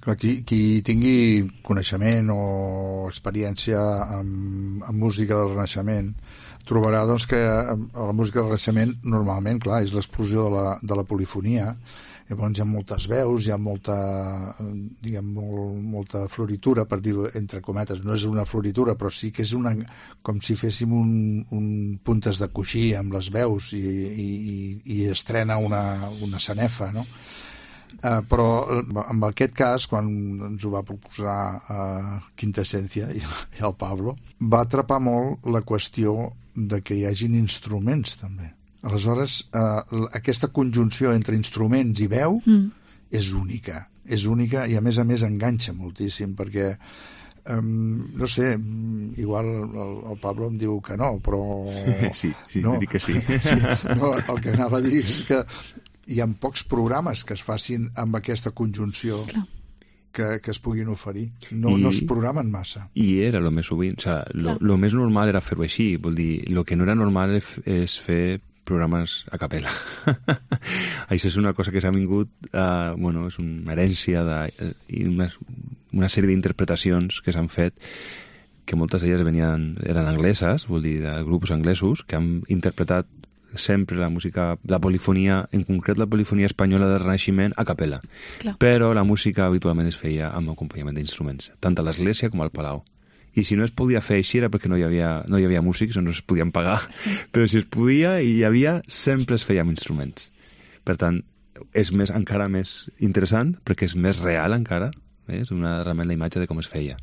Qui tingui coneixement o experiència amb música del Renaixement trobarà doncs, que la música del Renaixement normalment, clar, és l'explosió de la polifonia. Llavors hi ha moltes veus, hi ha molta floritura, per dir-ho entre cometes. No és una floritura, però sí que és com si féssim un puntes de coixí amb les veus i estrena una sanefa, no? Però en aquest cas, quan ens ho va proposar Quintessència i el Pablo, va atrapar molt la qüestió de que hi hagin instruments també. Aleshores, aquesta conjunció entre instruments i veu és única i a més enganxa moltíssim, perquè no sé, igual el Pablo em diu que no, però... Sí, no, dic que sí. No, el que anava a dir és que hi ha pocs programes que es facin amb aquesta conjunció que es puguin oferir. No es programen massa. I era el més sovint. O sigui, el més normal era fer-ho així. Vol dir, el que no era normal és fer programes a capella. Això és una cosa que s'ha vingut, és una herència i una sèrie d'interpretacions que s'han fet, que moltes d'elles eren angleses, vol dir, de grups anglesos, que han interpretat sempre la música, la polifonia, en concret la polifonia espanyola del Renaixement, a capella. Però la música habitualment es feia amb acompanyament d'instruments, tant a l'església com al palau. I si no es podia fer així era perquè no hi havia músics o no es podien pagar, però si es podia i hi havia, sempre es feia amb instruments. Per tant, és encara més interessant perquè és més real encara, és realment la imatge de com es feia.